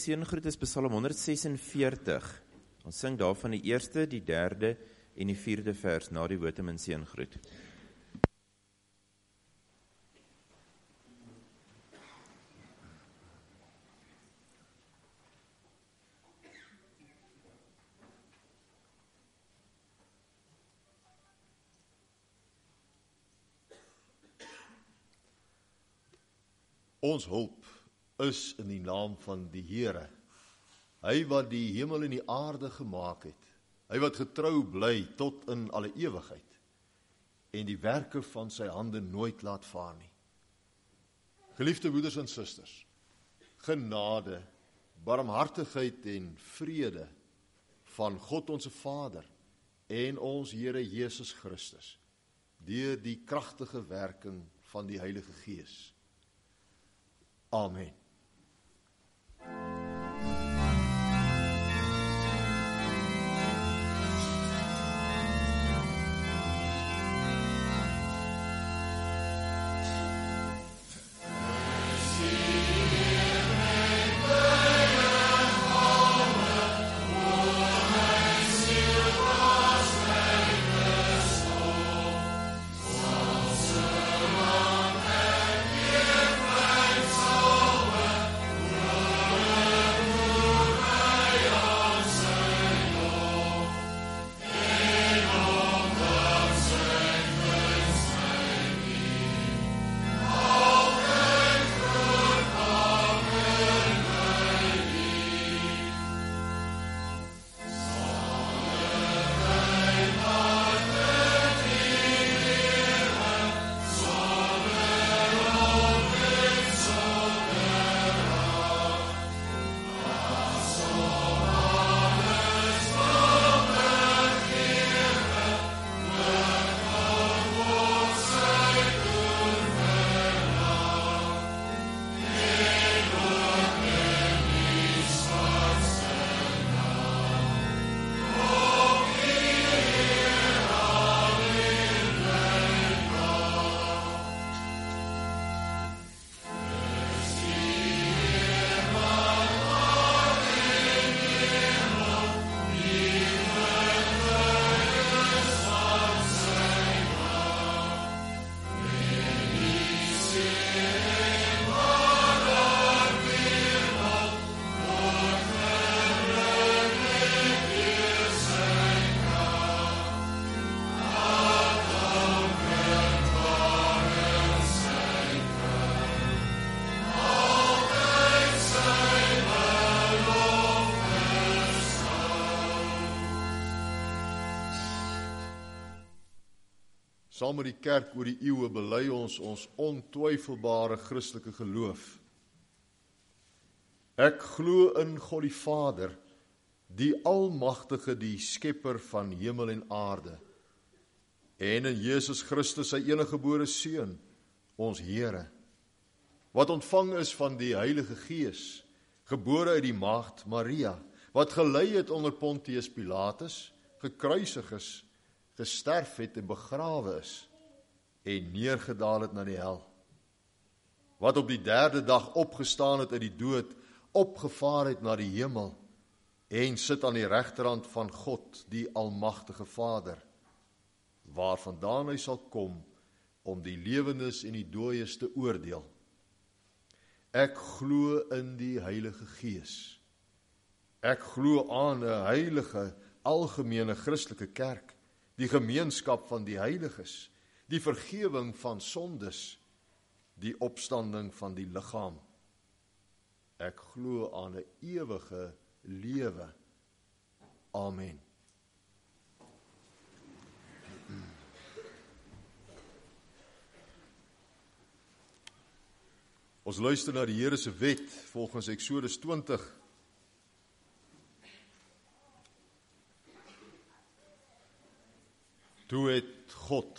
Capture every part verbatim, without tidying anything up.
Seëngroet is Psalm honderdsesenveertig. Ons sing daarvan die eerste, die derde en die vierde vers na die wotum en seëngroet. Ons hulp is in die naam van die Here, hy wat die hemel en die aarde gemaak het, hy wat getrou bly tot in alle ewigheid, en die werke van sy hande nooit laat vaar nie. Geliefde broeders en susters, genade, barmhartigheid en vrede van God ons Vader en ons Here Jesus Christus, deur die kragtige werking van die Heilige Gees. Amen. Saam met die kerk oor die eeue bely ons ons ontwyfelbare Christelike geloof. Ek glo in God die Vader, die Almagtige, die Skepper van hemel en aarde, en in Jesus Christus, sy eniggebore Seun, ons Here, wat ontvang is van die Heilige Gees, gebore uit die maagd Maria, wat gelei het onder Pontius Pilatus, gekruisig is, gesterf het en begrawe is, en neergedaal het na die hel, wat op die derde dag opgestaan het uit die dood, opgevaar het na die hemel, en sit aan die regterhand van God, die Almagtige Vader, waarvandaan hy sal kom, om die lewendes en die dooies te oordeel. Ek glo in die Heilige Gees. Ek glo aan 'n heilige, algemene Christelike kerk, die gemeenskap van die heiliges, die vergewing van sondes, die opstanding van die liggaam. Ek glo aan 'n ewige lewe. Amen. Ons luister na die Here se wet volgens Eksodus twintig. Toe het God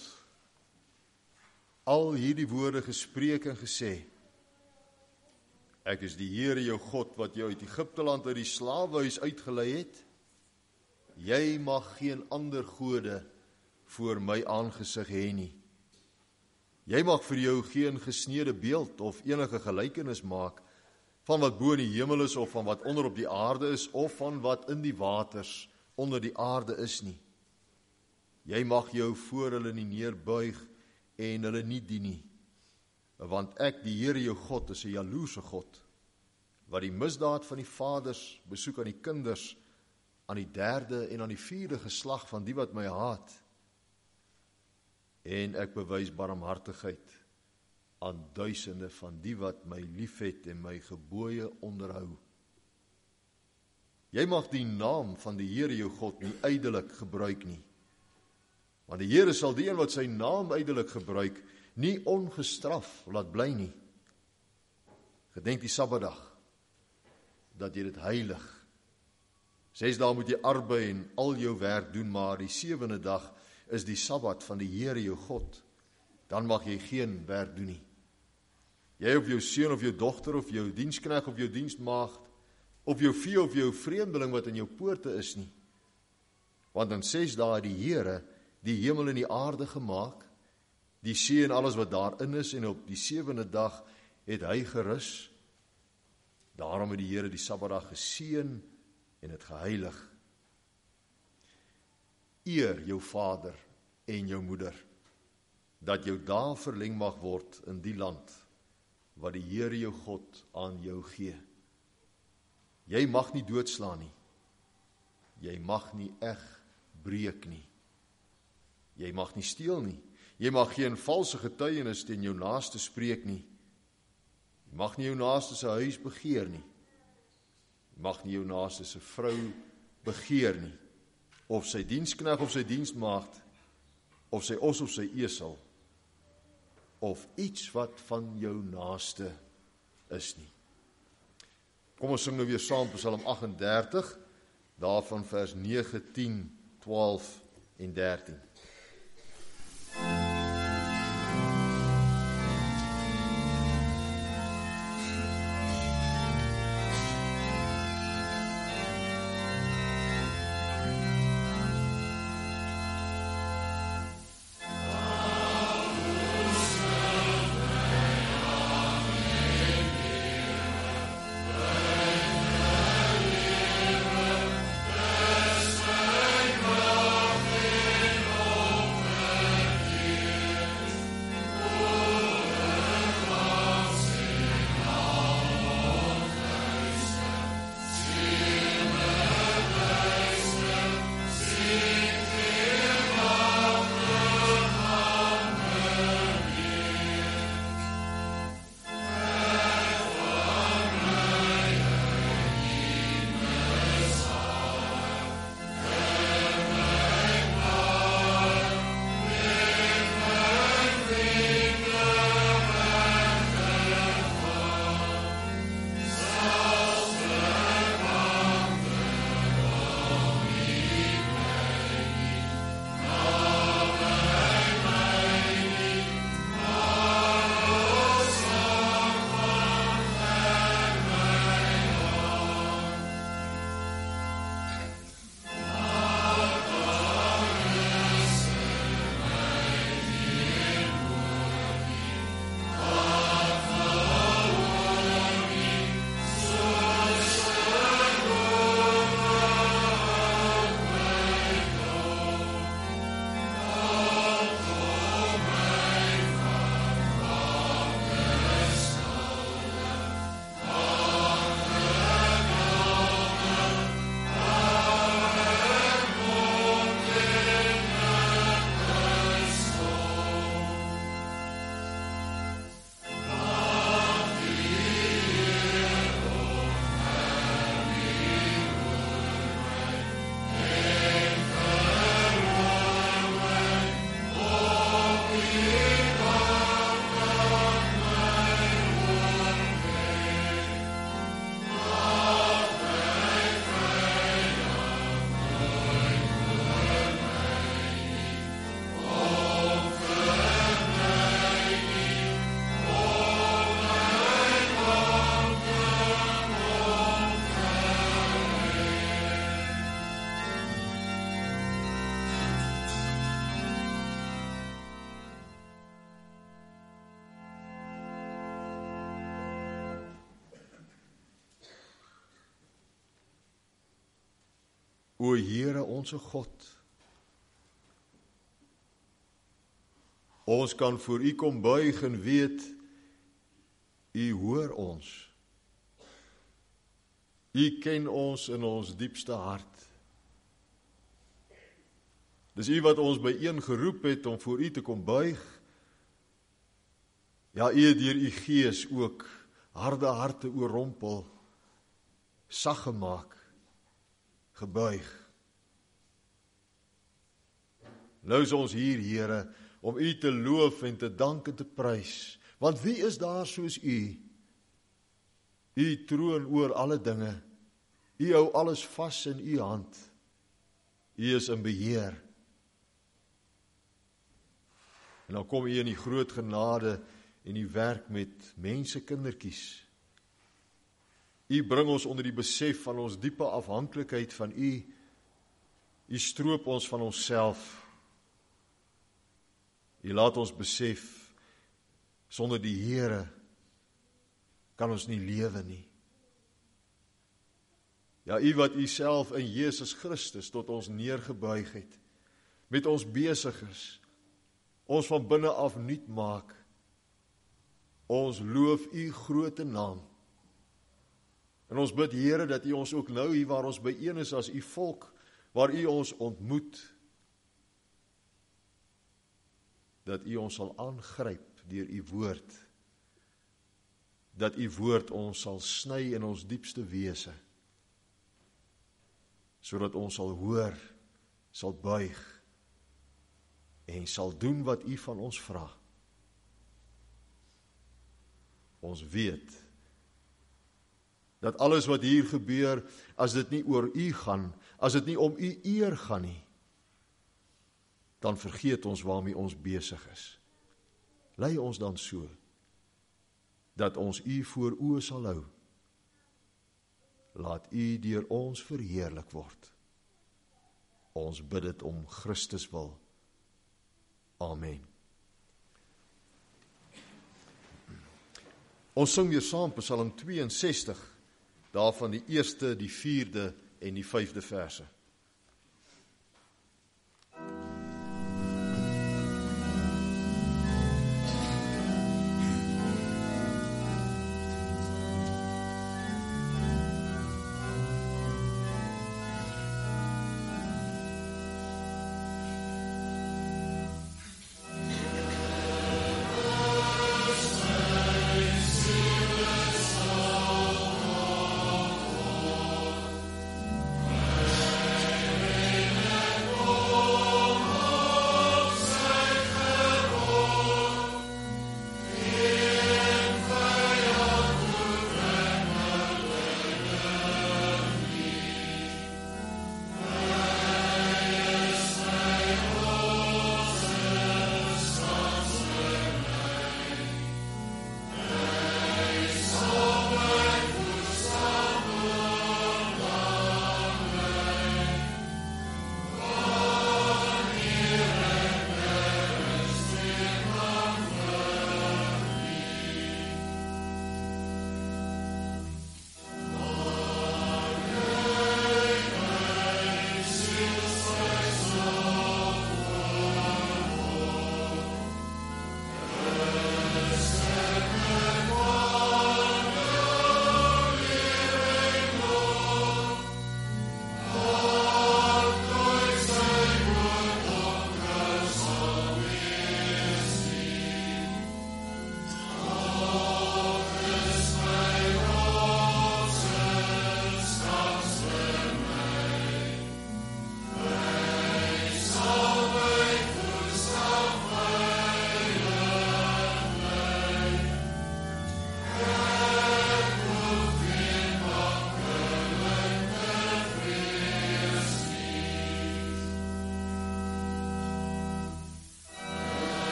al hierdie woorde gespreek en gesê, ek is die Here jou God wat jou uit Egipte land uit die slawehuis uitgelei het. Jy mag geen ander gode voor my aangesig hê nie. Jy mag vir jou geen gesneede beeld of enige gelykenis maak van wat bo in die hemel is, of van wat onder op die aarde is, of van wat in die waters onder die aarde is nie. Jy mag jou voor hulle nie neerbuig en hulle nie dien nie, want ek, die Here jou God, is 'n jaloerse God, wat die misdaad van die vaders besoek aan die kinders, aan die derde en aan die vierde geslag van die wat my haat, en ek bewys barmhartigheid aan duisende van die wat my liefhet en my gebooie onderhou. Jy mag die naam van die Here jou God nie ydelik gebruik nie, want die Here sal die een wat sy naam ydelik gebruik, nie ongestraf laat bly nie. Gedenk die Sabbatdag, dat jy dit heilig. Ses dae moet jy arbei en al jou werk doen, maar die sewende dag is die Sabbat van die Here jou God. Dan mag jy geen werk doen nie. Jy of jou seun of jou dogter of jou diensknegt of jou dienstmaagd, of jou vee of jou vreemdeling wat in jou poorte is nie. Want in ses dae het die Here die hemel en die aarde gemaak, die see en alles wat daarin is, en op die sewende dag het hy gerus. Daarom het die Here die Sabbatdag geseën en het geheilig. Eer jou vader en jou moeder, dat jou dae verleng mag word in die land wat die Here jou God aan jou gee. Jy mag nie doodslaan nie. Jy mag nie eg breek nie. Jy mag nie steel nie. Jy mag geen valse getuienis teen jou naaste spreek nie. Jy mag nie jou naaste se huis begeer nie. Jy mag nie jou naaste se vrou begeer nie, of sy diensknegt of sy dienstmaagd, of sy os of sy esel, of iets wat van jou naaste is nie. Kom ons sing nou weer saam Psalm agt en dertig, daarvan vers nege, tien, twaalf en dertien. Amen. O Here onse God, ons kan voor U kom buig en weet, U hoor ons. U ken ons in ons diepste hart. Dis U wat ons byeen geroep het om voor U te kom buig. Ja, U het deur U Gees ook harde harte oorrompel, sag gemaak, gebuig. Nou is ons hier, Here, om U te loof en te dank en te prys. Want wie is daar soos U? U troon oor alle dinge. U hou alles vas in U hand. U is in beheer. En dan kom U in die groot genade en U werk met mense kindertjies. U bring ons onder die besef van ons diepe afhanklikheid van U. U stroop ons van onsself. U laat ons besef, sonder die Here kan ons nie lewe nie. Ja, U wat U self in Jesus Christus tot ons neergebuig het, met ons besig is, ons van binne af nuut maak, ons loof U groote naam. En ons bid, Here, dat U ons ook nou hier waar ons byeen is as U volk, waar U ons ontmoet, dat U ons sal aangryp deur U woord, dat U woord ons sal sny in ons diepste wese, sodat ons sal hoor, sal buig, en sal doen wat U van ons vra. Ons weet, dat alles wat hier gebeur, as dit nie oor U gaan, as dit nie om U eer gaan nie, dan vergeet ons waarmee ons besig is. Lei ons dan so, dat ons U voor oë sal hou. Laat U deur ons verheerlik word. Ons bid dit om Christus wil. Amen. Ons sing weer saam Psalm tweeënsestig, daarvan die eerste, die vierde en die vyfde verse.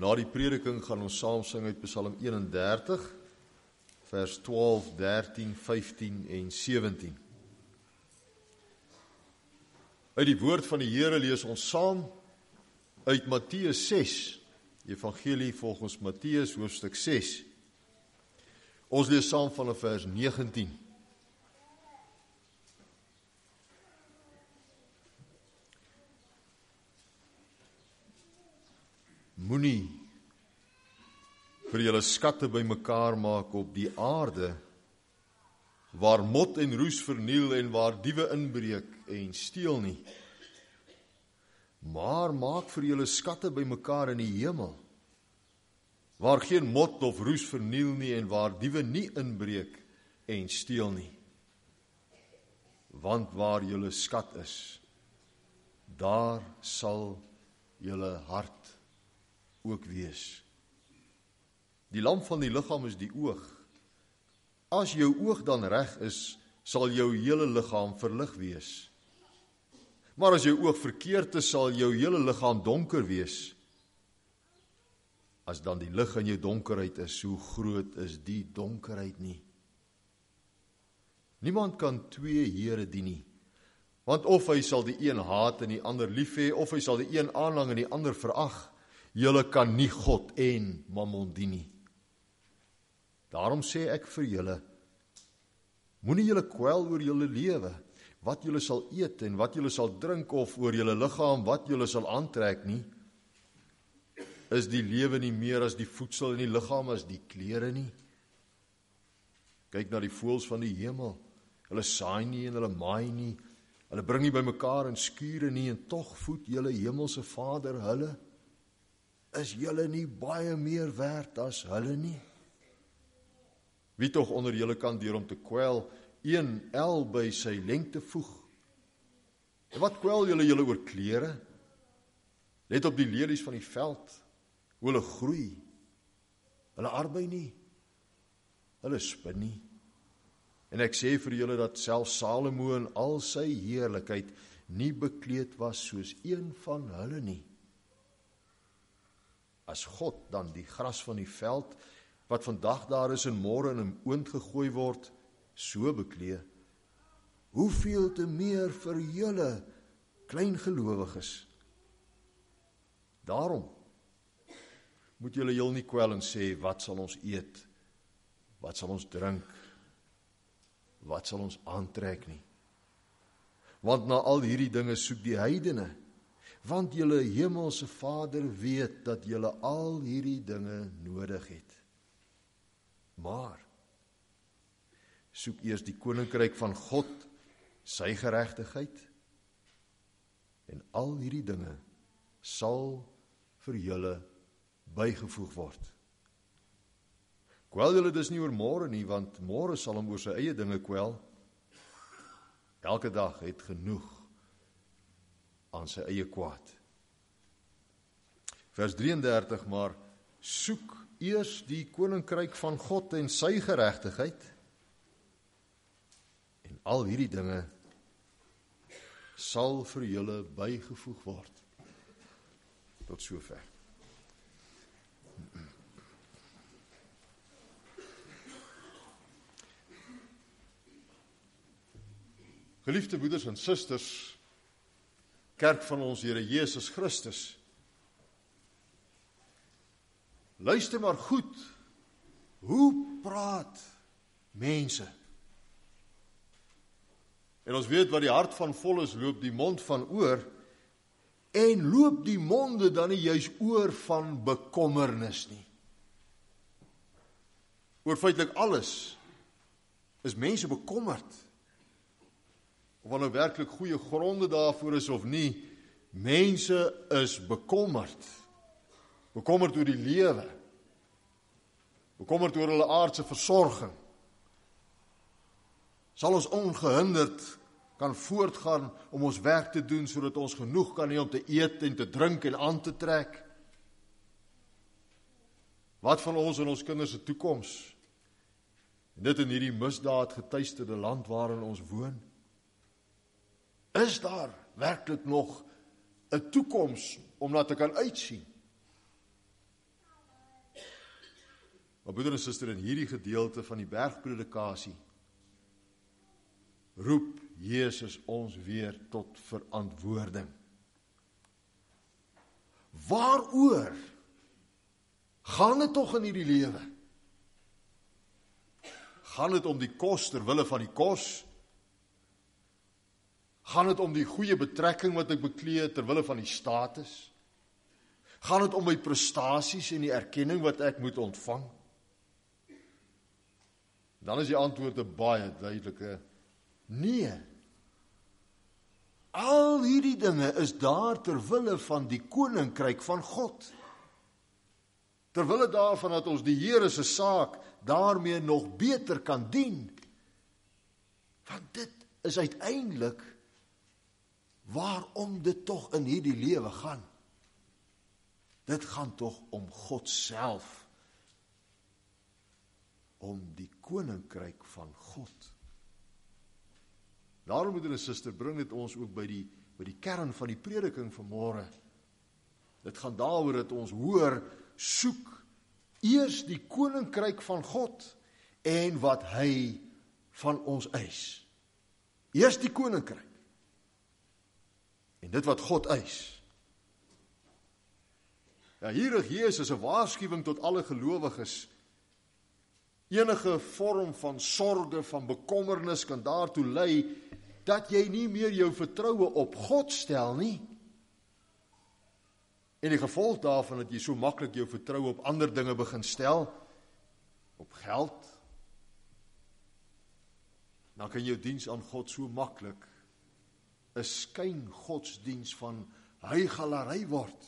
Na die prediking gaan ons saam sing uit Psalm eenendertig, vers twaalf, dertien, vyftien en sewentien. Uit die woord van die Here lees ons saam uit Matteus ses, Evangelie volgens Matteus hoofstuk ses. Ons lees saam vanaf vers negentien. Moenie vir julle skatte bymekaar maak op die aarde, waar mot en roes verniel en waar diewe inbreek en steel nie. Maar maak vir julle skatte bymekaar in die hemel, waar geen mot of roes verniel nie en waar diewe nie inbreek en steel nie. Want waar julle skat is, daar sal julle hart ook wees. Die lamp van die liggaam is die oog. As jou oog dan reg is, sal jou hele liggaam verlig wees. Maar as jou oog verkeerd is, sal jou hele liggaam donker wees. As dan die lig in jou donkerheid is, hoe groot is die donkerheid nie? Niemand kan twee here dien nie, want of hy sal die een haat en die ander lief hê, of hy sal die een aanhang en die ander verag. Julle kan nie God en Mammon dien nie. Daarom sê ek vir julle, moenie julle kwel oor julle lewe, wat julle sal eet en wat julle sal drink, of oor julle liggaam, wat julle sal aantrek nie. Is die lewe nie meer as die voedsel en die liggaam as die klere nie? Kyk na die voëls van die hemel. Hulle saai nie en hulle maai nie. Hulle bring nie bymekaar in skure nie, en tog voed julle hemelse Vader hulle. Is julle nie baie meer werd as hulle nie? Wie tog onder julle kan deur om te kwel, een el by sy lengte voeg? En wat kwel julle julle oor klere? Let op die lelies van die veld, hoe hulle groei. Hulle arbei nie, hulle spin nie. En ek sê vir julle dat selfs Salomo in al sy heerlikheid nie bekleed was soos een van hulle nie. As God dan die gras van die veld, wat vandag daar is en môre in 'n oond gegooi word, so beklee, hoeveel te meer vir julle, klein gelowiges. Daarom moet julle julle nie kwel en sê, wat sal ons eet, wat sal ons drink, wat sal ons aantrek nie. Want na al hierdie dinge soek die heidene, want julle hemelse Vader weet dat julle al hierdie dinge nodig het. Maar soek eers die koninkryk van God, sy geregtigheid, en al hierdie dinge sal vir julle bygevoeg word. Kwel julle dus nie oor môre nie, want môre sal hom oor sy eie dinge kwel. Elke dag het genoeg aan sy eie kwaad. Vers drieëndertig, maar soek eers die koninkryk van God en sy geregtigheid, en al hierdie dinge sal vir julle bygevoeg word. Tot sover. Geliefde broeders en susters, kerk van ons Here Jesus Christus, luister maar goed, hoe praat mense? En ons weet wat die hart van vol is, loop die mond van oor, en loop die monde dan nie juis oor van bekommernis nie. Oor feitelik alles is mense bekommerd. Of wat nou werklik goeie gronde daarvoor is of nie, mense is bekommerd. Bekommerd oor die lewe. Bekommerd oor hulle aardse versorging. Sal ons ongehinderd kan voortgaan om ons werk te doen, sodat ons genoeg kan hê om te eet en te drink en aan te trek? Wat van ons en ons kinders se toekoms? En dit in hierdie misdaad getuisterde land waarin ons woon? Is daar werklik nog 'n toekoms om na te kan uitsien? Maar broeder en suster, in hierdie gedeelte van die bergpredikasie roep Jesus ons weer tot verantwoording. Waaroor gaan dit tog in hierdie lewe? Gaan dit om die kos ter wille van die kos? Gaan dit om die goeie betrekking wat ek beklee ter wille van die status? Gaan dit om my prestasies en die erkenning wat ek moet ontvang? Dan is die antwoord 'n baie duidelike nee. Al hierdie dinge is daar ter wille van die koninkryk van God. Ter wille daarvan dat ons die Here se saak daarmee nog beter kan dien. Want dit is uiteindelik waarom dit tog in hierdie lewe gaan. Dit gaan tog om God self. Om die koninkryk van God. Daarom, broeder en suster, bring dit ons ook by die, by die kern van die prediking vanmôre. Dit gaan daaroor dat ons hoor, soek eers die koninkryk van God en wat hy van ons eis. Eers die koninkryk. En dit wat God eis. Ja, hier is Jesus 'n waarskuwing tot alle gelowiges. Enige vorm van sorge, van bekommernis kan daartoe lei dat jy nie meer jou vertroue op God stel nie. En die gevolg daarvan dat jy so maklik jou vertroue op ander dinge begin stel, op geld, dan kan jou diens aan God so maklik 'n skyn godsdiens van huigalary word.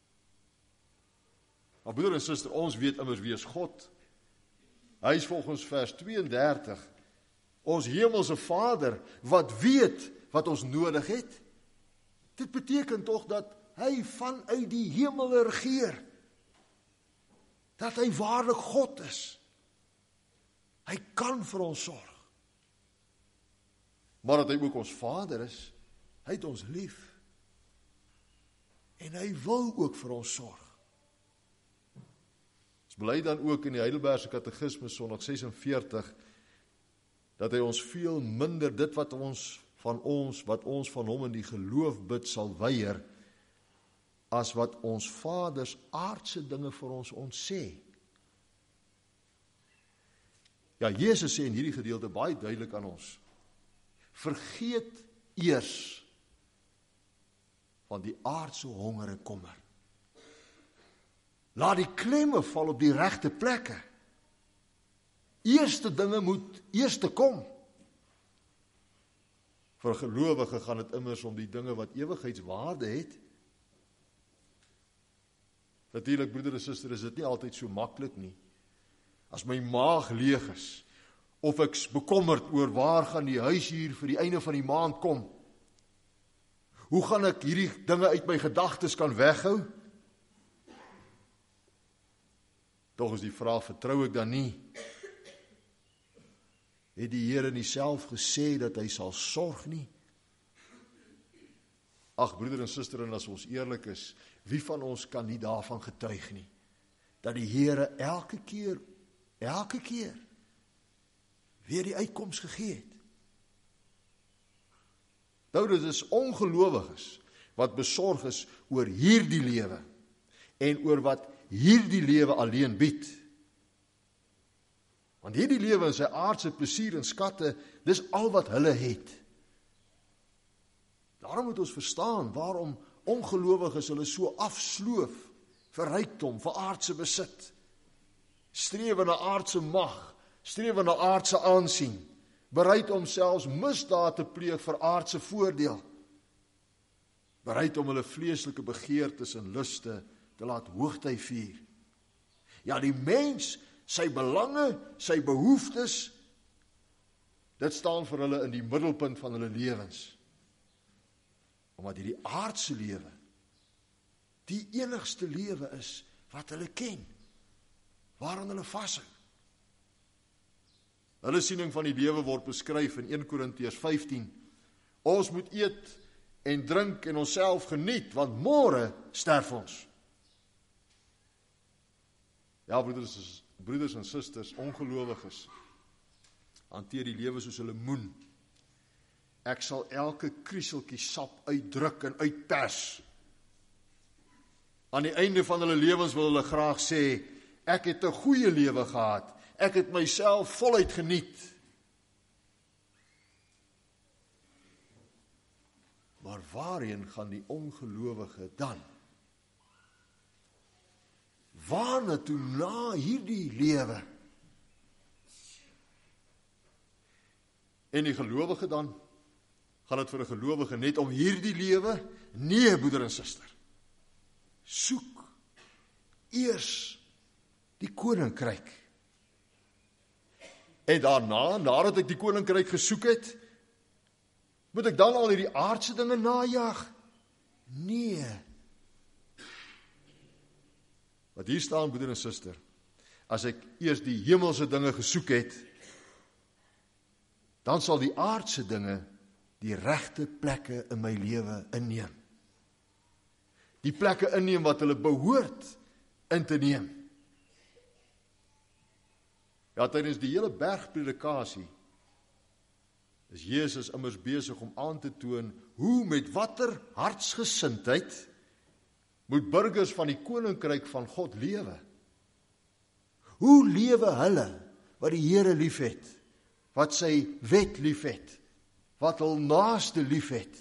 Maar broeder en suster, ons weet immers wie is God. Hy is volgens vers tweeëndertig ons hemelse Vader wat weet wat ons nodig het. Dit beteken tog dat hy vanuit die hemel regeer. Dat hy waarlik God is. Hy kan vir ons sorg. Maar dat hy ook ons Vader is, hy het ons lief. En hy wil ook vir ons sorg. Ons bly dan ook in die Heidelbergse Katekismes Sondag ses en veertig dat hy ons veel minder dit wat ons van ons wat ons van hom in die geloof bid sal weier as wat ons Vaders aardse dinge vir ons ontsê. Ja, Jesus sê in hierdie gedeelte baie duidelik aan ons: vergeet eers van die aardse honger en kommer. Laat die klemme val op die regte plekke. Eerste dinge moet eerste kom. Vir 'n gelowige gaan dit immers om die dinge wat ewigheidswaarde het. Natuurlik, broeder en suster, is dit nie altyd so maklik nie. As my maag leeg is, of ek bekommerd oor waar gaan die huishuur vir die einde van die maand kom, hoe gaan ek hierdie dinge uit my gedagtes kan weghou? Tog is die vraag, vertrou ek dan nie? Het die Here nie self gesê dat hy sal sorg nie? Ag, broeder en suster, en as ons eerlik is, wie van ons kan nie daarvan getuig nie? Dat die Here elke keer, elke keer, weer die uitkoms gegee het. Nou, dit is ongelowiges wat besorg is oor hierdie lewe en oor wat hierdie lewe alleen bied. Want hierdie lewe en sy aardse plesier en skatte, dis al wat hulle het. Daarom moet ons verstaan waarom ongelowiges hulle so afsloof vir rykdom, vir aardse besit. Strewe na aardse mag, strewe na aardse aansien, bereid om selfs misdaad te pleeg vir aardse voordeel. Bereid om hulle vleeslike begeertes en luste te laat hoogtyd vier. Ja, die mens, sy belange, sy behoeftes, dit staan vir hulle in die middelpunt van hulle lewens. Omdat hierdie aardse lewe die enigste lewe is wat hulle ken, waaraan hulle vashou. Hulle siening van die lewe word beskryf in Eerste Korintiërs vyftien. Ons moet eet en drink en onsself geniet, want môre sterf ons. Ja, broeders broeders en susters, ongelowiges, hanteer die lewe soos 'n lemoen. Ek sal elke krieseltjie sap uitdruk en uitpers. Aan die einde van hulle lewens wil hulle graag sê, ek het 'n goeie lewe gehad, ek het myself voluit geniet. Maar waarheen gaan die ongelowige dan? Waarna toe na hierdie lewe? En die gelowige dan? Gaan dit vir 'n gelowige net om hierdie lewe? Nee, broeder en suster. Soek eers die koninkryk. En daarna, nadat ek die koninkryk gesoek het, moet ek dan al hierdie aardse dinge najag? Nee. Wat hier staan, broeder en suster, as ek eers die hemelse dinge gesoek het, dan sal die aardse dinge die regte plekke in my lewe inneem. Die plekke inneem wat hulle behoort in te neem. Ja, tydens die hele bergpredikasie is Jesus immers besig om aan te toon hoe met watter hartsgesindheid moet burgers van die koninkryk van God lewe. Hoe lewe hulle wat die Here liefhet, wat sy wet liefhet, wat hul naaste liefhet?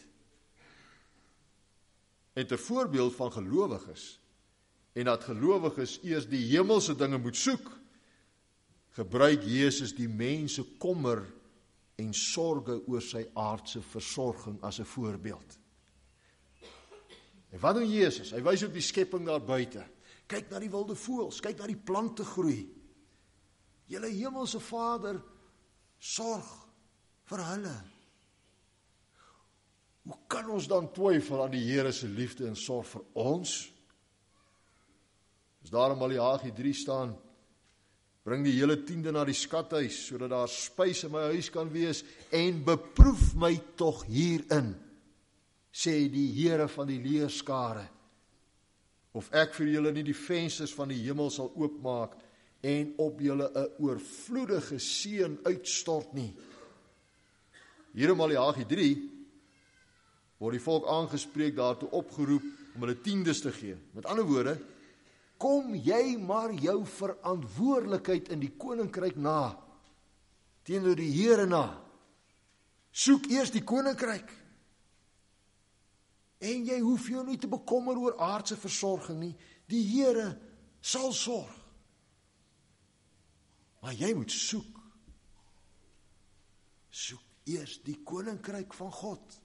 En ter voorbeeld van gelowiges, en dat gelowiges eers die hemelse dinge moet soek, gebruik Jesus die mense kommer en sorge oor sy aardse versorging as 'n voorbeeld. En wat doen Jesus? Hy wys op die skepping daar buite. Kyk na die wilde voëls, kyk na die plante groei. Julle hemelse Vader sorg vir hulle. Hoe kan ons dan twyfel aan die Here se liefde en sorg vir ons? As daar in Maleagi drie staan, bring die hele tiende na die skathuis, sodat daar spys in my huis kan wees, en beproef my tog hierin, sê die Here van die leerskare, of ek vir julle nie die vensters van die hemel sal oopmaak, en op julle 'n oorvloedige seën uitstort nie. Hier in Maleagi drie, word die volk aangespreek, daartoe opgeroep, om hulle tiendes te gee. Met ander woorde, kom jy maar jou verantwoordelikheid in die koninkryk na, teenoor die Here na. Soek eers die koninkryk. En jy hoef jou nie te bekommer oor aardse versorging nie. Die Here sal sorg. Maar jy moet soek. Soek eers die koninkryk van God.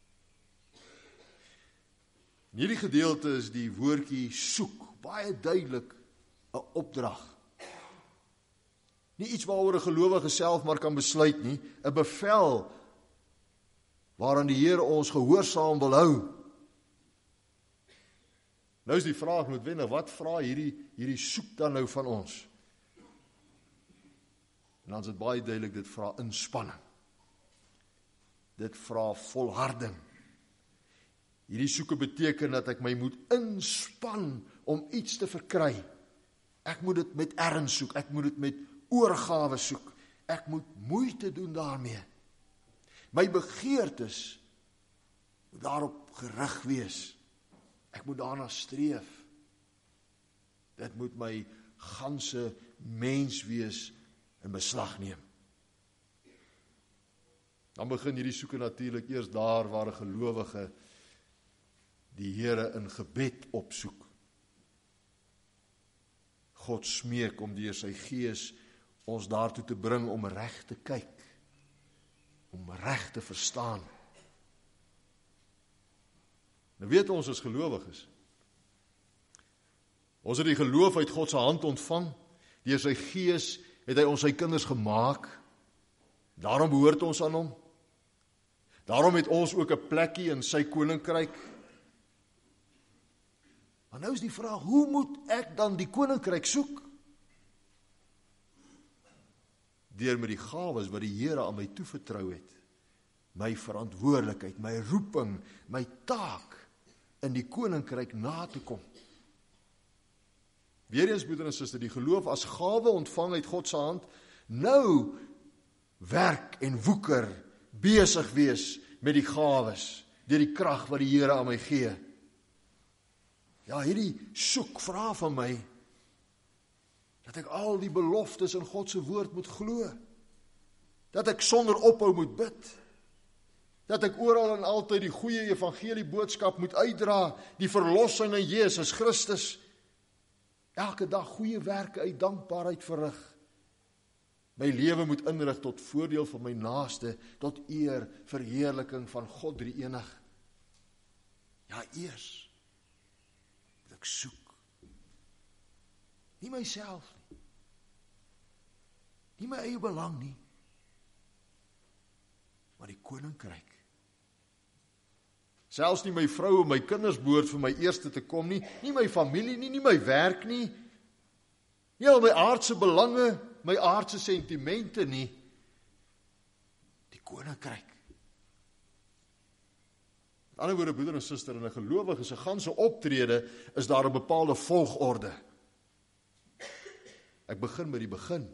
In hierdie gedeelte is die woordjie soek baie duidelik 'n opdrag. Nie iets waaroor 'n gelowige self maar kan besluit nie, 'n bevel waaraan die Here ons gehoorsaam wil hou. Nou is die vraag noodwendig, wat vra hierdie hierdie soek dan nou van ons? En dan is dit baie duidelik, dit vra inspanning. Dit vra volharding. Hierdie soeke beteken dat ek my moet inspann om iets te verkry. Ek moet dit met erns soek, ek moet dit met oorgawe soek. Ek moet moeite doen daarmee. My begeertes moet daarop gerig wees. Ek moet daarna streef. Dit moet my ganse mens wees in beslag neem. Dan begin hierdie soeke natuurlik eers daar waar 'n gelowige die Here in gebed opsoek. God smeek om deur sy Gees ons daartoe te bring om reg te kyk, om reg te verstaan. Nou weet ons as gelowiges, ons het die geloof uit God se hand ontvang, deur sy Gees het hy ons sy kinders gemaak, daarom behoort ons aan hom, daarom het ons ook 'n plekkie in sy koninkryk. Maar nou is die vraag, hoe moet ek dan die koninkryk soek? Deur met die gawes wat die Here aan my toevertrou het, my verantwoordelikheid, my roeping, my taak in die koninkryk na te kom. Weereens, broeder en suster, die geloof as gawe ontvang uit God se hand, nou werk en woeker, besig wees met die gawes, deur die krag wat die Here aan my gee. Ja, hierdie soek vra van my, dat ek al die beloftes in God se woord moet glo, dat ek sonder ophou moet bid, dat ek oral en altyd die goeie evangelie boodskap moet uitdra, die verlossing in Jesus Christus, elke dag goeie werke uit dankbaarheid verrig, my lewe moet inrig tot voordeel van my naaste, tot eer, verheerliking van God drie enig. Ja, eers moet ek soek, nie myself nie, nie my eie belang nie, maar die koninkryk. Selfs nie my vrou en my kinders behoort vir my eerste te kom nie, nie my familie nie, nie my werk nie, nie al my aardse belange, my aardse sentimente nie, die koninkryk. Met ander woorde, broeder en suster, in 'n gelowige se ganse optrede is daar 'n bepaalde volgorde. Ek begin met die begin.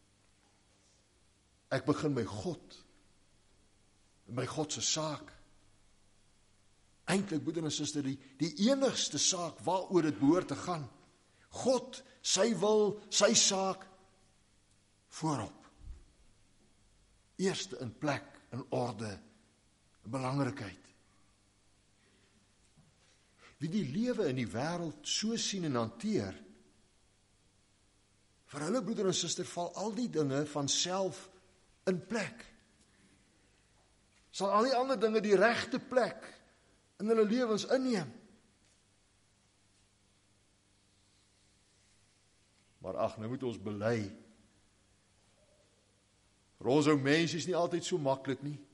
Ek begin by God, by God se saak. Eintlik, broeder en suster, die, die enigste saak waaroor dit behoort te gaan. God, sy wil, sy saak, voorop. Eerste in plek, in orde, in belangrikheid. Wie die lewe in die wêreld so sien en hanteer, vir hulle, broeder en suster, val al die dinge van self in plek. Sal al die ander dinge die regte plek in hulle lewens inneem. Maar ag, nou moet ons bely. Vir ons ou mense is nie altyd so maklik nie.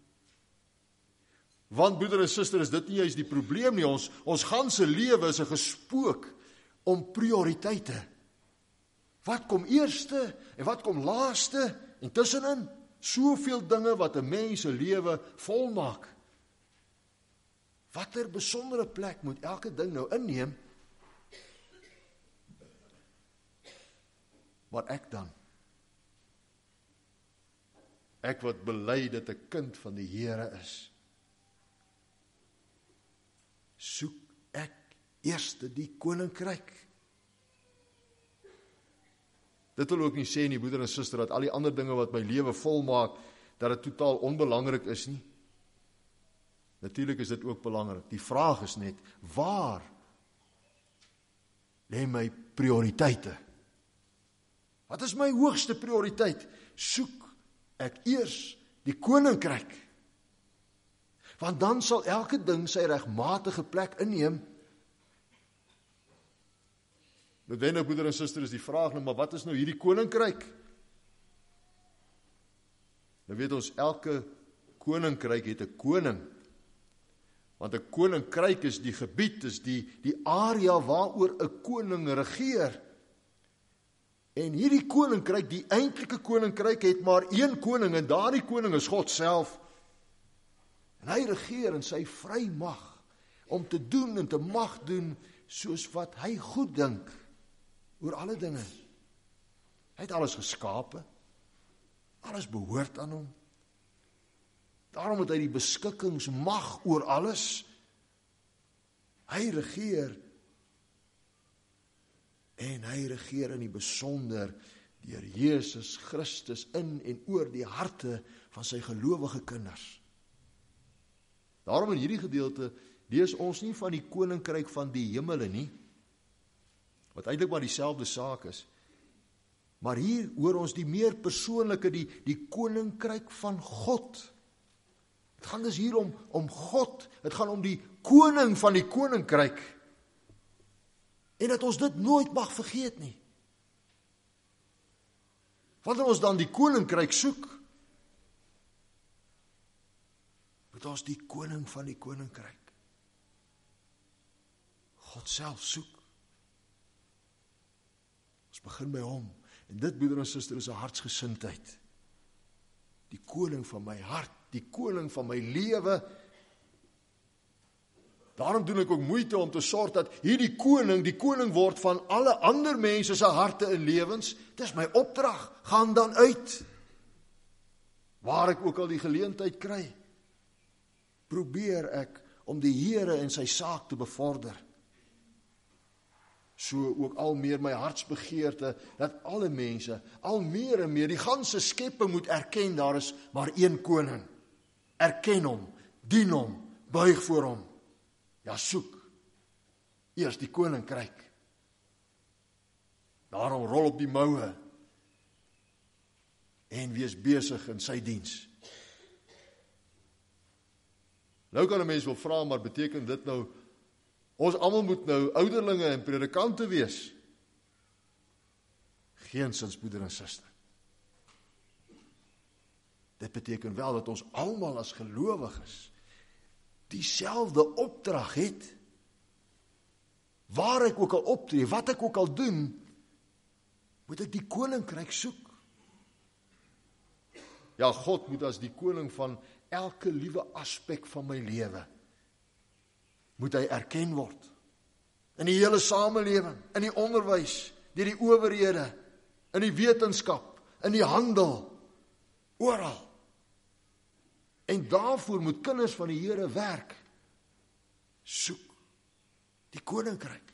Want, broeder en suster, is dit nie juist die probleem nie. Ons, ons ganse lewe is 'n gespook om prioriteite. Wat kom eerste en wat kom laaste? En tussenin, soveel dinge wat 'n mens se lewe volmaak. Watter besondere plek moet elke ding nou inneem? Maar ek dan, ek wat bely dat 'n kind van die Here is, soek ek eerste die koninkryk. Dit wil ook nie sê nie, broeder en suster, dat al die ander dinge wat my lewe volmaak, dat dit totaal onbelangrik is nie. Natuurlik is dit ook belangrik. Die vraag is net, waar lê my prioriteite? Wat is my hoogste prioriteit? Soek ek eers die koninkryk. Want dan sal elke ding sy regmatige plek inneem. Noodwendig, broeder en suster, is die vraag nou, maar wat is nou hierdie koninkryk? Nou weet ons, elke koninkryk het 'n koning. Want 'n koninkryk is die gebied, is die, die area waaroor 'n koning regeer. En hierdie koninkryk, die eintlike koninkryk, het maar een koning, en daardie koning is God self. En hy regeer in sy vry mag, om te doen en te mag doen, soos wat hy goed dink, oor alle dinge. Hy het alles geskape, alles behoort aan hom. Daarom het hy die beskikkingsmag oor alles. Hy regeer, en hy regeer in die besonder deur Jesus Christus in en oor die harte van sy gelowige kinders. Daarom in hierdie gedeelte lees ons nie van die koninkryk van die hemele nie, wat eintlik maar dieselfde saak is. Maar hier hoor ons die meer persoonlike, die, die koninkryk van God. Het gaan dus hier om, om God, het gaan om die koning van die koninkryk. En dat ons dit nooit mag vergeet nie. Wanneer ons dan die koninkryk soek, moet ons die koning van die koninkryk, God self soek. Ons begin by hom. En dit, broeder en suster, is 'n hartsgesindheid. Die koning van my hart, die koning van my lewe, Daarom doen ek ook moeite om te sorg dat hierdie koning, die koning word van alle ander mense se harte en lewens. Dis my opdrag, gaan dan uit. Waar ek ook al die geleentheid kry, probeer ek om die Here en sy saak te bevorder. So ook al meer my hartsbegeerte, dat alle mense, al meer en meer, die ganse skepping moet erken, daar is maar een koning. Erken hom, dien hom, buig voor hom. Ja, soek eers die koninkryk. Daarom rol op die moue en wees besig in sy diens. Nou kan 'n mens wel vra, maar beteken dit nou, ons almal moet nou ouderlinge en predikante wees? Geensins, broeder en suster. Dit beteken wel dat ons almal as gelowiges dieselfde opdrag het. Waar ek ook al optree, wat ek ook al doen, moet ek die koninkryk soek. Ja, God moet as die koning van elke liewe aspek van my lewe, moet hy erken word. In die hele samelewing, in die onderwys, deur die owerhede, in die wetenskap, in die handel, oral. En daarvoor moet kinders van die Here werk. Soek die koninkryk.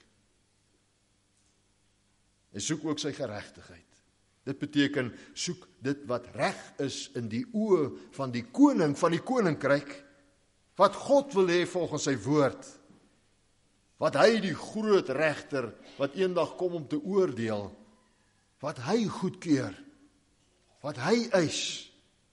En soek ook sy geregtigheid. Dit beteken, soek dit wat reg is in die oë van die koning van die koninkryk, wat God wil hê volgens sy woord, wat hy die groot regter, wat eendag kom om te oordeel, wat hy goedkeur, wat hy eis.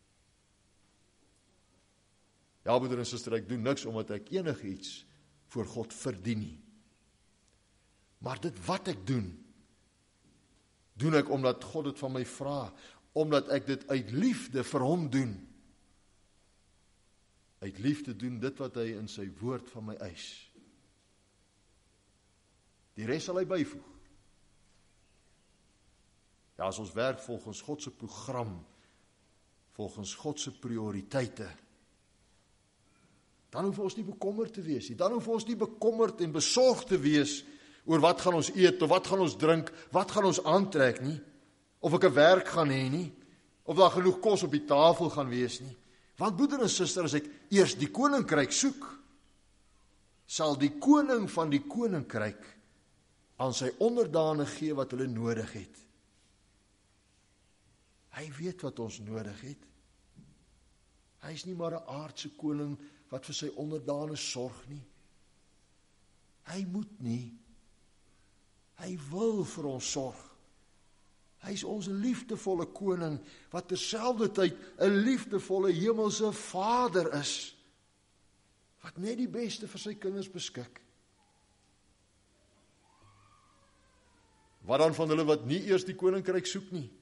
Ja, broeder en suster, ek doen niks omdat ek enige iets voor God verdien nie. Maar dit wat ek doen, doen ek omdat God dit van my vra, omdat ek dit uit liefde vir hom doen. Uit liefde doen dit wat hy in sy woord van my eis. Die res sal hy byvoeg. Ja, as ons werk volgens God se program, volgens God se prioriteite, dan hoef ons nie bekommerd te wees nie. Dan hoef ons nie bekommerd en besorgd te wees oor wat gaan ons eet, of wat gaan ons drink, wat gaan ons aantrek nie, of ek 'n werk gaan hê nie, of daar genoeg kos op die tafel gaan wees nie. Want broeder en suster, as ek eers die koninkryk soek, sal die koning van die koninkryk aan sy onderdane gee wat hulle nodig het. Hy weet wat ons nodig het. Hy is nie maar 'n aardse koning wat vir sy onderdane sorg nie. Hy moet nie. Hy wil vir ons sorg. Hy is ons liefdevolle koning, wat terselfdertyd 'n liefdevolle hemelse Vader is, wat net die beste vir sy kinders beskik. Wat dan van hulle wat nie eers die koninkryk soek nie?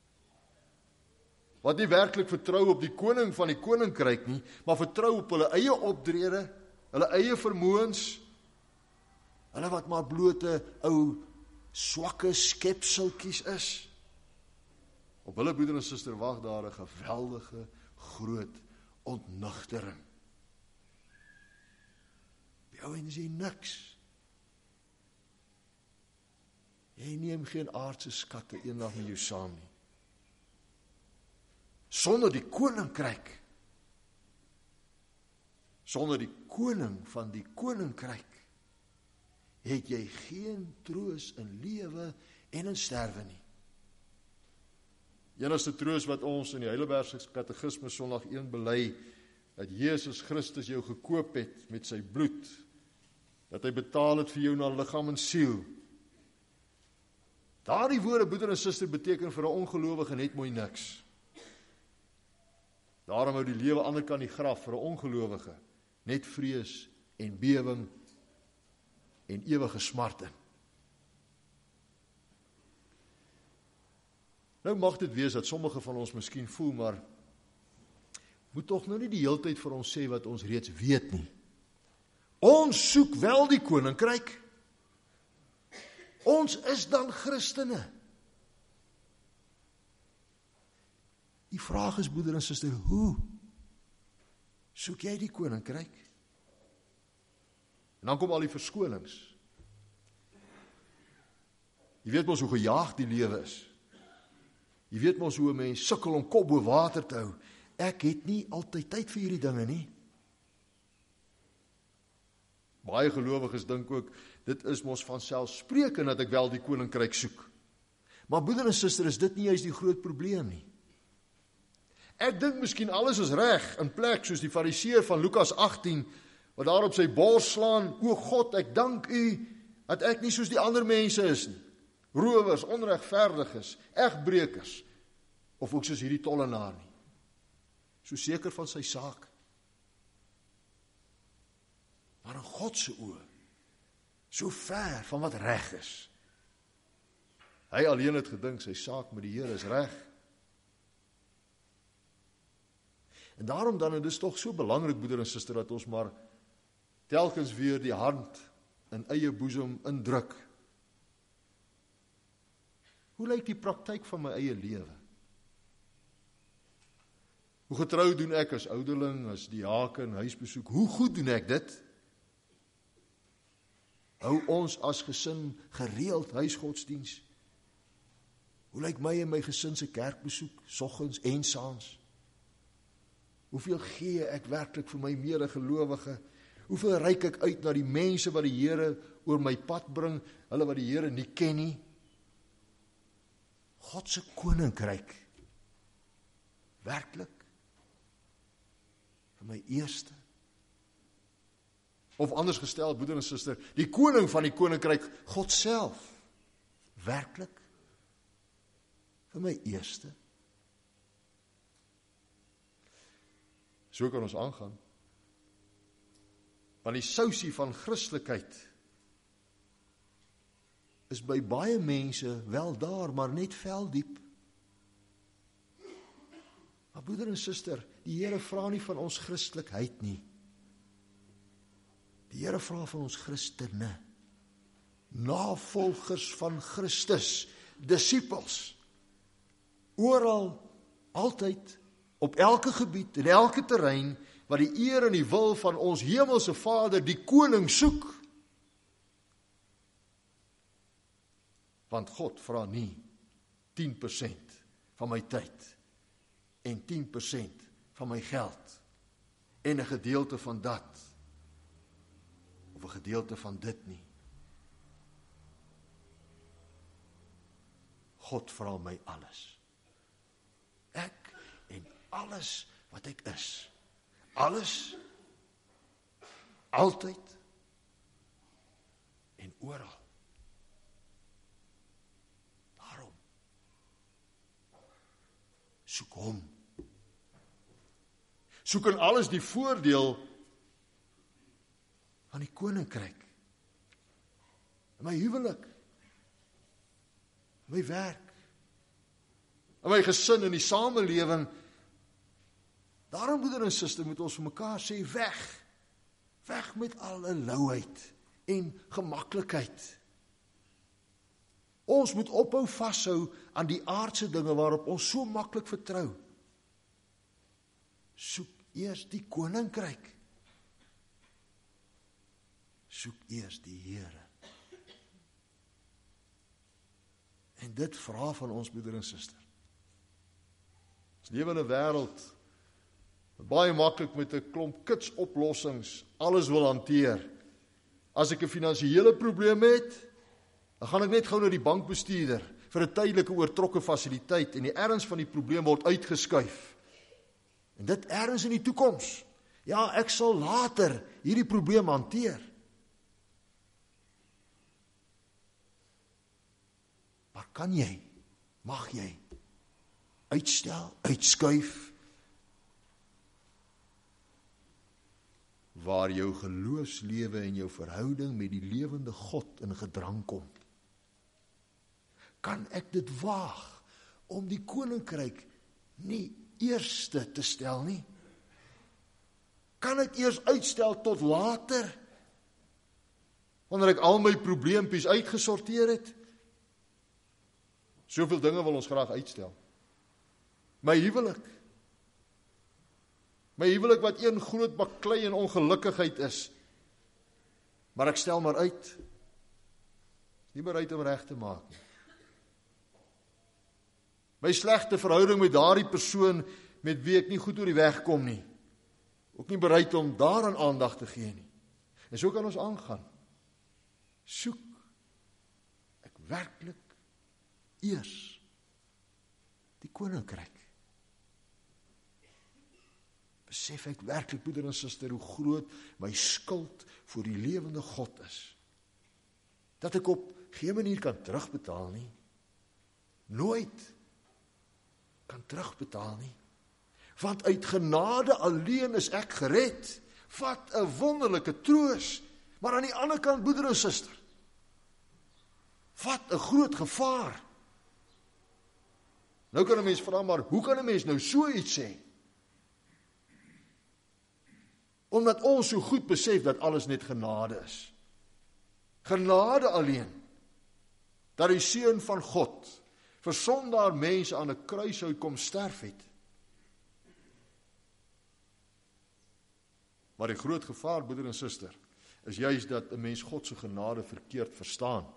Wat nie werklik vertrou op die koning van die koninkryk nie, maar vertrou op hulle eie optrede, hulle eie vermoëns, hulle wat maar blote ou swakke skepseltjies is. Op hulle broeder en suster wag daar 'n geweldige groot ontnugtering. By jou en jy niks. Jy neem geen aardse skatte eendag met jou saam nie. Sonder die koninkryk, sonder die koning van die koninkryk, het jy geen troos in lewe en in sterwe nie. Enigste troos wat ons in die Heidelbergse Katekisme Sondag een bely, dat Jesus Christus jou gekoop het met sy bloed, dat hy betaal het vir jou na liggaam en siel. Daardie woorde, broeder en suster, beteken vir 'n ongelowige net mooi niks. Daarom hou die lewe aan die ander kant die graf vir 'n ongelowige net vrees en bewing en ewige smarte. Nou mag dit wees dat sommige van ons miskien voel, maar moet tog nou nie die hele tyd vir ons sê wat ons reeds weet nie. Ons soek wel die koninkryk. Ons is dan Christene. Die vraag is, broeder en suster, hoe soek jy die koninkryk? En dan kom al die verskonings. Jy weet mos hoe gejaag die lewe is. Jy weet mos hoe 'n mens sukkel om kop bo water te hou. Ek het nie altyd tyd vir hierdie dinge nie. Baie gelowiges dink ook, dit is mos van selfspreekend dat ek wel die koninkryk soek. Maar broeder en suster, is dit nie juist die groot probleem nie. Ek dink miskien alles is reg in plek soos die fariseer van Lukas agttien, wat daar op sy bors slaan, o God, ek dank u dat ek nie soos die ander mense is nie. Rowers, onregverdiges, egbreekers, of ook soos hierdie tollenaar nie. So seker van sy saak. Maar in God se oë, so ver van wat reg is. Hy alleen het gedink sy saak met die Here is reg. En daarom dan, en dit is tog so belangrik, broeder en suster, dat ons maar telkens weer die hand in eie boesem indruk. Hoe lyk die praktyk van my eie lewe? Hoe getrou doen ek as ouderling, as diaken, huisbesoek? Hoe goed doen ek dit? Hou ons as gesin gereeld huisgodsdiens? Hoe lyk my en my gesin se kerkbesoek, soggens en saans? Hoeveel gee ek werklik vir my medegelowige? Hoeveel reik ek uit na die mense wat die Here oor my pad bring, hulle wat die Here nie ken nie? God se koninkryk, werklik, vir my eerste. Of anders gestel, broeder en suster, die koning van die koninkryk, God self, werklik, vir my eerste. So kan ons aangaan. Want die sousie van Christelikheid is by baie mense wel daar, maar net veldiep. Maar broeder en suster, die Here vra nie van ons Christelikheid nie. Die Here vra van ons Christene, navolgers van Christus, disippels, oral, altyd, op elke gebied, in elke terrein, wat die eer en die wil van ons hemelse Vader, die koning, soek. Want God vra nie tien persent van my tyd en tien persent van my geld en 'n gedeelte van dat of 'n gedeelte van dit nie. God vra my alles. Ek en alles wat ek is. Alles, altyd en oral. Daarom soek hom. Soek in alles die voordeel van die koninkryk. In my huwelik, in my werk, in my gesin, in die samelewing. Daarom, broeder en suster, moet ons vir mekaar sê, weg, weg met alle louheid en gemaklikheid. Ons moet ophou vashou aan die aardse dinge waarop ons so maklik vertrou. Soek eers die koninkryk. Soek eers die Here. En dit vra van ons, broeder en suster. Ons lewe in 'n wêreld baie maklik met 'n klomp kits oplossings alles wil hanteer. As ek 'n finansiële probleem het, dan gaan ek net gou na die bankbestuurder vir 'n tydelike oortrokke fasiliteit en die erns van die probleem word uitgeskuif. En dit erns in die toekoms. Ja, ek sal later hierdie probleem hanteer. Maar kan jy, mag jy uitstel, uitskuif, waar jou geloofslewe en jou verhouding met die lewende God in gedrang kom? Kan ek dit waag om die koninkryk nie eerste te stel nie? Kan ek eers uitstel tot later, wanneer ek al my probleempies uitgesorteer het? Soveel dinge wil ons graag uitstel. My huwelik, My huwelik wat een groot baklei en ongelukkigheid is. maar ek stel maar uit. Nie bereid om reg te maak nie. My slegte verhouding met daardie persoon met wie ek nie goed oor die weg kom nie. Ook nie bereid om daaraan aandag te gee nie. En so kan ons aangaan. Soek ek werklik eers die koninkryk. Besef ek werklik, broeder en suster, hoe groot my skuld voor die lewende God is. Dat ek op geen manier kan terugbetaal nie. Nooit kan terugbetaal nie. Want uit genade alleen is ek gered. Wat 'n wonderlike troos. Maar aan die ander kant, broeder en suster, wat 'n groot gevaar. Nou kan 'n mens vra, maar hoe kan 'n mens nou so iets sê? Omdat ons so goed besef dat alles net genade is. Genade alleen. Dat die Seun van God vir sondaar mense aan 'n kruis sou kom sterf het. Maar die groot gevaar, broeder en suster, is juist dat 'n mens God se genade verkeerd verstaan.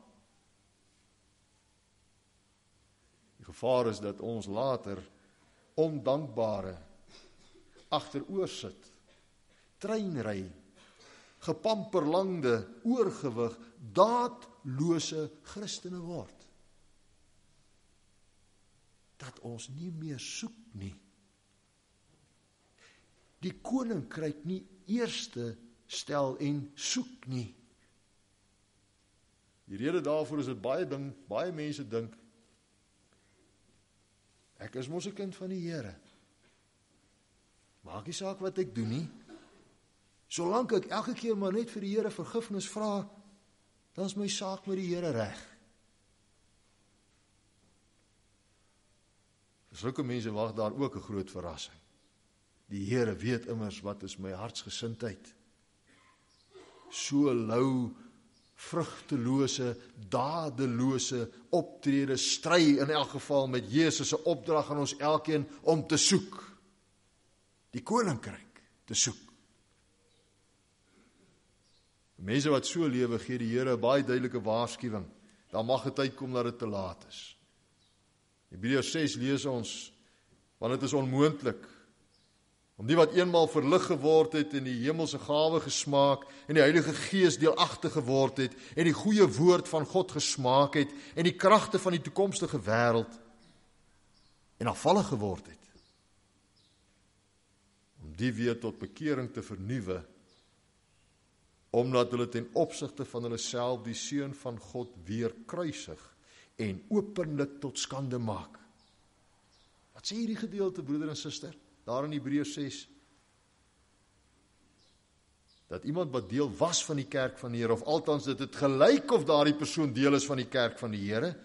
Die gevaar is dat ons later ondankbare agteroor sit, treinry, gepamperlangde, oorgewig, daadlose Christene word. Dat ons nie meer soek nie. Die koninkryk nie eerste stel en soek nie. Die rede daarvoor is dat baie ding, baie mense dink, ek is mos 'n kind van die Here. Maak nie saak wat ek doen nie. Solank ek elke keer maar net vir die Here vergifnis vra, dan is my saak met die Here reg. Vir sulke mense wag daar ook 'n groot verrassing. Die Here weet immers wat is my hartsgesindheid. So lou, vrugtelose, dadelose optrede, stry in elk geval met Jesus se opdrag aan ons elkeen om te soek. Die koninkryk te soek. Mense wat so lewe, gee die Here 'n baie duidelike waarskuwing. Dan mag 'n tyd kom dat dit te laat is. Hebreërs ses lees ons, want dit is onmoontlik om die wat eenmaal verlig geword het en die hemelse gawe gesmaak en die Heilige Gees deelagtig geword het en die goeie woord van God gesmaak het en die kragte van die toekomstige wêreld en afvallig geword het, om die weer tot bekering te vernuwe, omdat hulle ten opsigte van hulle self die Seun van God weer kruisig en openlik tot skande maak. Wat sê hierdie gedeelte, broeder en suster, daar in Hebreërs ses? Dat iemand wat deel was van die kerk van die Here, of althans dit het gelyk of daardie persoon deel is van die kerk van die Here,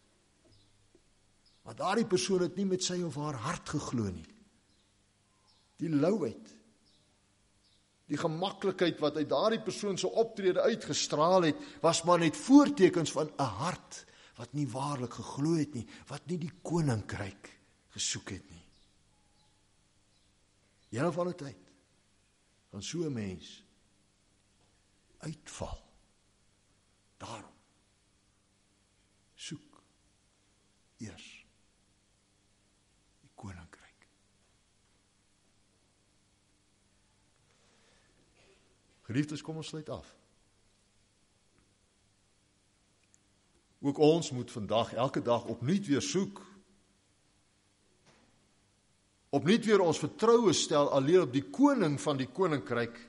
maar daardie persoon het nie met sy of haar hart geglo nie. Die louheid, die gemaklikheid wat uit daardie persoon se optrede uitgestraal het, was maar net voortekens van 'n hart wat nie waarlik geglo het nie, wat nie die koninkryk gesoek het nie. Een van 'n tyd gaan so 'n mens uitval. Daarom soek eers die koninkryk. Geliefdes, kom ons sluit af. Ook ons moet vandag, elke dag opnuut weer soek. Opnuut weer ons vertroue stel alleen op die koning van die koninkryk,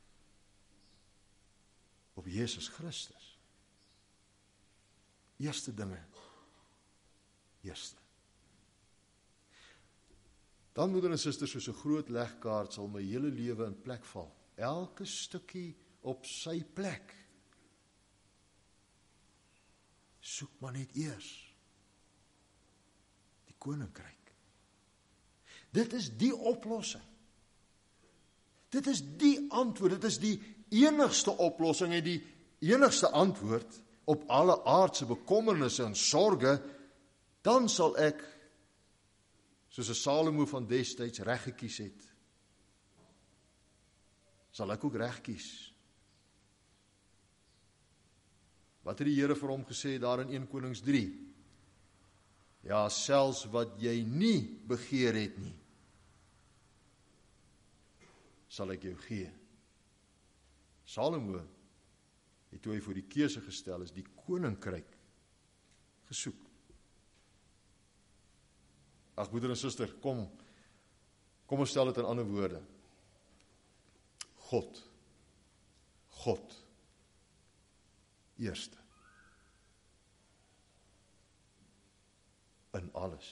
op Jesus Christus. Eerste dinge. Eerste. Dan, moeder en suster, soos 'n groot legkaart sal my hele lewe in plek val. Elke stukkie op sy plek. Soek maar net eers die koninkryk. Dit is die oplossing. Dit is die antwoord, dit is die enigste oplossing en die enigste antwoord op alle aardse bekommernisse en sorge. Dan sal ek, soos 'n Salomo van destyds reg gekies het, sal ek ook reg kies. Wat het die Here vir hom gesê daar in een Konings drie? Ja, selfs wat jy nie begeer het nie, sal ek jou gee. Salomo het toe hy voor die keuse gestel is, die koninkryk gesoek. Ag broeder en suster, kom, kom ons stel dit in ander woorde. God, God, eerste. In alles.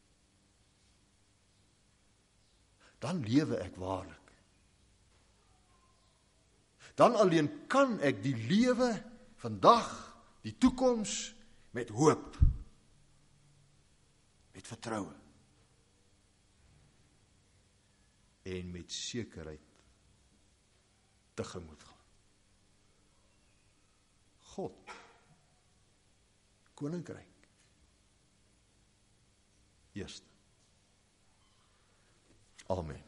Dan lewe ek waarlik. Dan alleen kan ek die lewe vandag, die toekoms, met hoop, met vertroue en met sekerheid tegemoet gaan. God, koninkryk, eerste. Amen.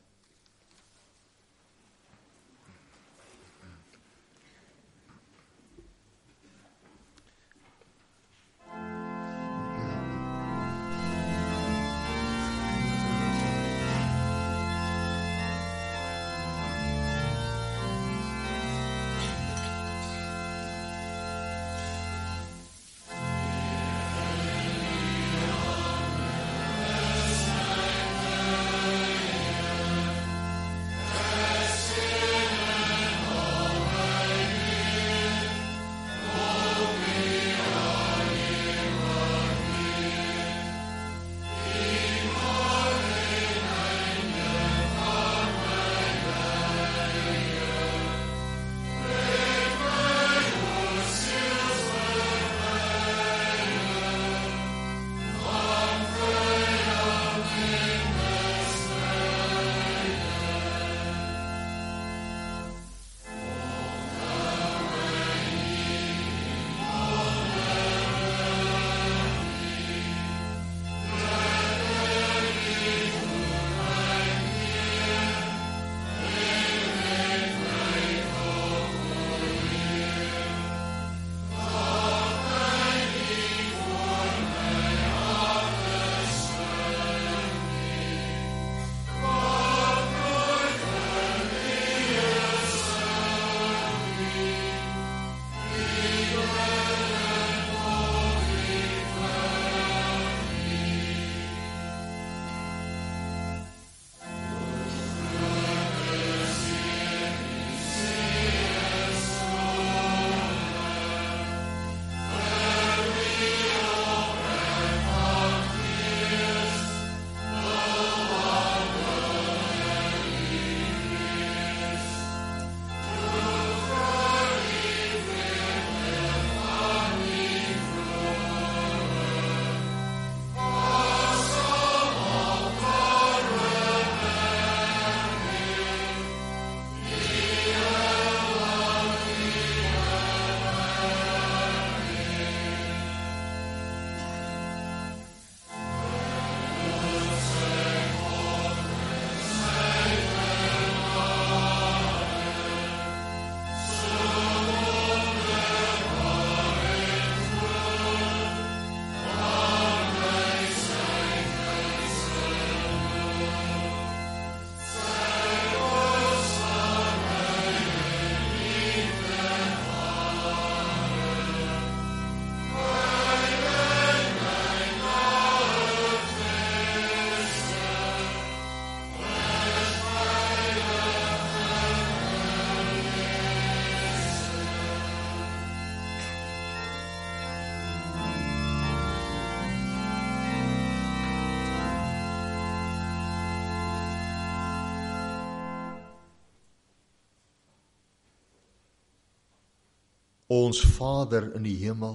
Ons Vader in die hemel,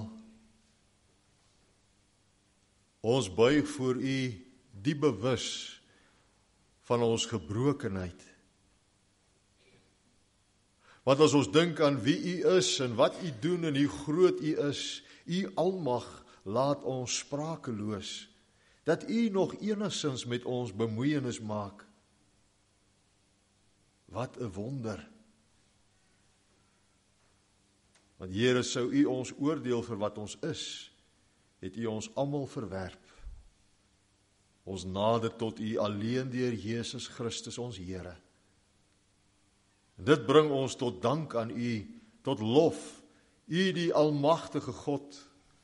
ons buig voor U diep bewus van ons gebrokenheid. Want as ons dink aan wie U is en wat U doen en hoe groot U is, U almag laat ons sprakeloos, dat U nog enigstens met ons bemoeienis maak. Wat 'n wonder! Want Here, sou U ons oordeel vir wat ons is, het U ons almal verwerp. Ons nader tot U alleen deur Jesus Christus ons Here. En dit bring ons tot dank aan U, tot lof, U die almagtige God,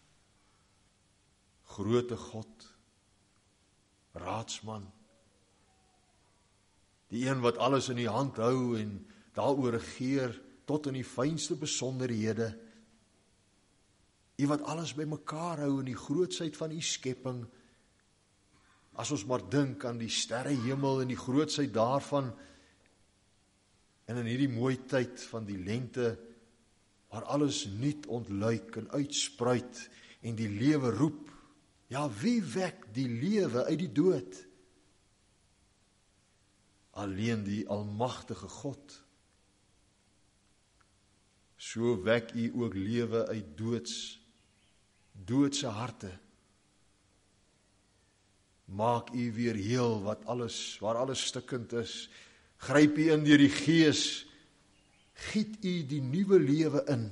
grote God, raadsman, die een wat alles in die hand hou en daaroor regeer tot in die fynste besonderhede, U wat alles bymekaar hou in die grootsheid van U skepping. As ons maar dink aan die sterrehemel en die grootsheid daarvan, en in hierdie mooi tyd van die lente, waar alles nuut ontluik en uitspruit en die lewe roep, ja, wie wek die lewe uit die dood? Alleen die almagtige God. So wek U ook lewe uit doods, doodse harte. Maak U weer heel wat alles, waar alles stikkend is. Gryp U in deur die Gees. Giet U die nuwe lewe in.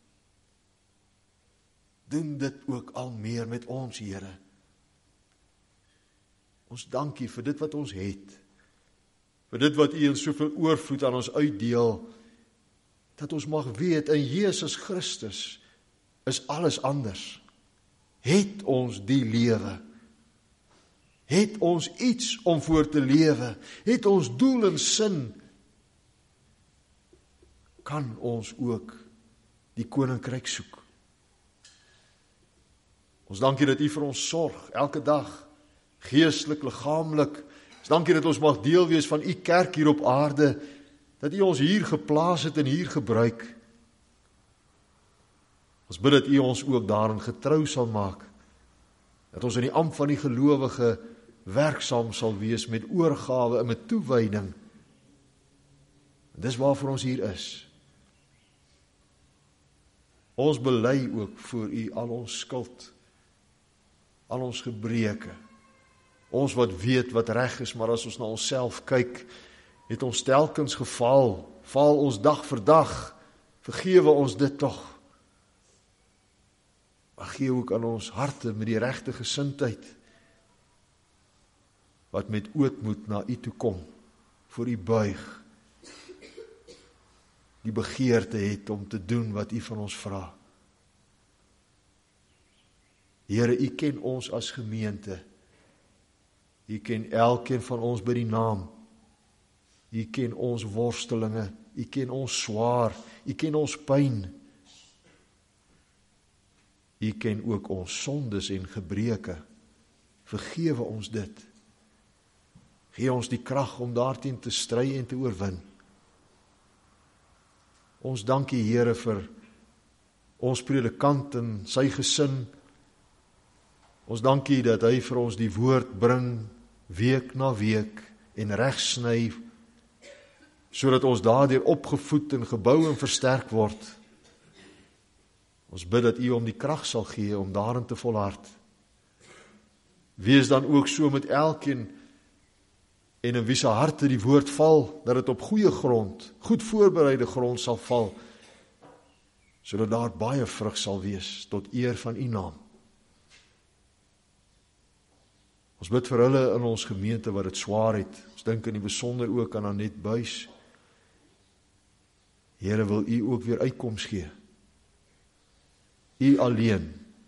Doen dit ook al meer met ons, Here. Ons dank U vir dit wat ons het. Vir dit wat U in soveel oorvloed aan ons uitdeel. Dat ons mag weet, in Jesus Christus is alles anders. Het ons die lewe. Het ons iets om voor te lewe. Het ons doel en sin. Kan ons ook die koninkryk soek. Ons dank U dat U vir ons sorg, elke dag, geestelik, liggaamlik. Ons dank U dat ons mag deel wees van U kerk hier op aarde, dat U ons hier geplaas het en hier gebruik. Ons bid dat U ons ook daarin getrou sal maak, dat ons in die ampt van die gelowige werksaam sal wees met oorgawe en met toewyding. Dis waarvoor ons hier is. Ons bely ook voor U al ons skuld, al ons gebreke. Ons wat weet wat reg is, maar as ons na onsself kyk, het ons telkens geval, val ons dag vir dag, vergewe ons dit tog. Maar gee ook aan ons harte met die regte gesindheid, wat met ootmoed na U toe kom, voor U buig, die begeerte het om te doen wat U van ons vra. Here, U ken ons as gemeente. U ken elkeen van ons by die naam. U ken ons worstelinge, U ken ons swaar, U ken ons pyn. U ken ook ons sondes en gebreke. Vergewe ons dit. Gee ons die krag om daarteen te stry en te oorwin. Ons dank U, Here, vir ons predikant en sy gesin. Ons dank U dat hy vir ons die woord bring, week na week, en regsny, sodat ons daardeur opgevoed en gebou en versterk word. Ons bid dat U hom die krag sal gee om daarin te volhard. Wees dan ook so met elkeen, en in wie se harte die woord val, dat het op goeie grond, goed voorbereide grond sal val, sodat daar baie vrug sal wees, tot eer van U naam. Ons bid vir hulle in ons gemeente wat het swaar het. Ons dink in die besonder ook aan Annette Buys. Here, wil U ook weer uitkoms gee. U alleen,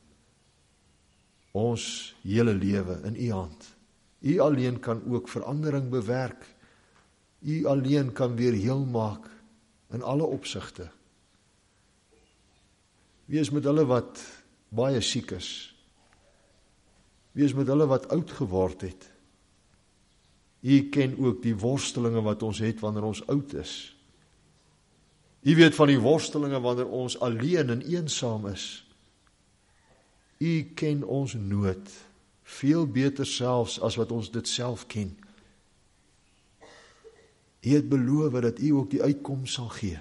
ons hele lewe in U hand. U alleen kan ook verandering bewerk. U alleen kan weer heel maak in alle opsigte. Wees met hulle wat baie siek is. Wees met hulle wat oud geword het. U ken ook die worstelinge wat ons het wanneer ons oud is. U weet van die worstelinge wanneer ons alleen en eensaam is. U ken ons nood, veel beter selfs as wat ons dit self ken. U het beloof dat U ook die uitkoms sal gee.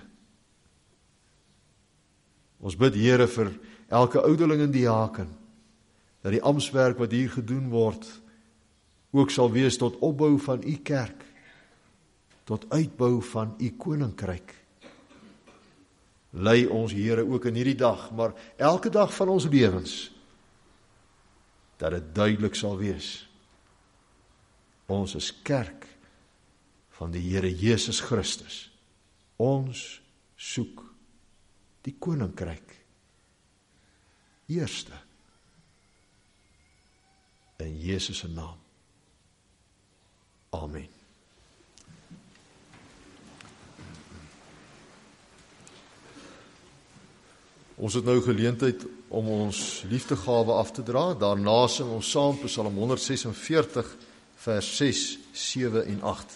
Ons bid, Here, vir elke ouderling en diaken, dat die amptswerk wat hier gedoen word, ook sal wees tot opbou van U kerk, tot uitbou van U koninkryk. lei ons Here ook in hierdie dag, maar elke dag van ons lewens, dat dit duidelik sal wees. Ons is kerk van die Here Jesus Christus. Ons soek die koninkryk eerste in Jesus se naam. Amen. Ons het nou geleentheid om ons liefdegawe af te dra. Daarna sing ons saam Psalm honderd ses en veertig vers ses, sewe en agt.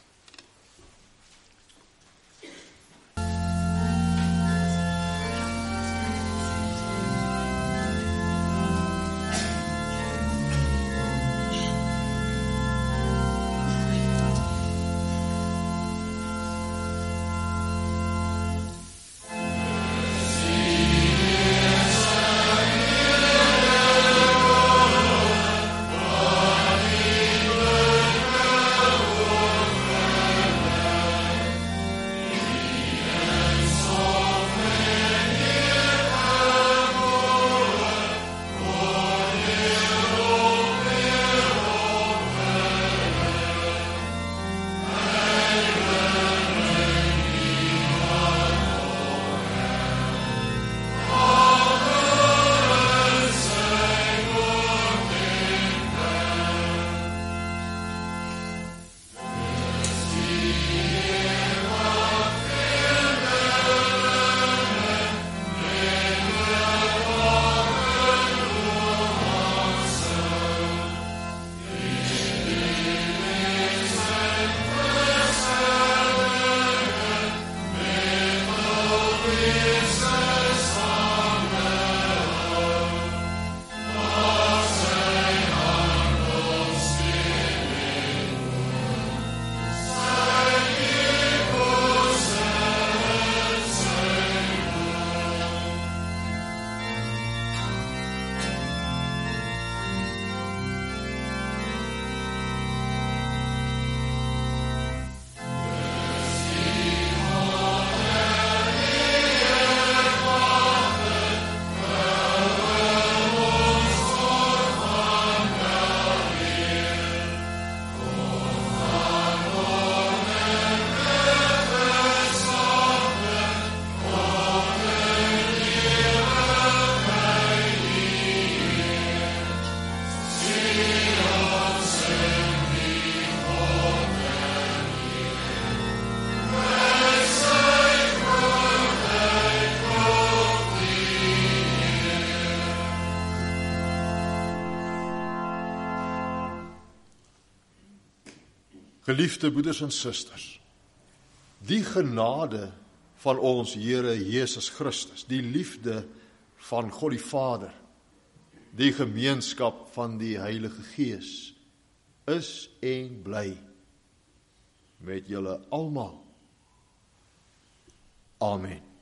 Geliefde broeders en susters, die genade van ons Here Jesus Christus, die liefde van God die Vader, die gemeenskap van die Heilige Gees, is en bly met julle almal. Amen.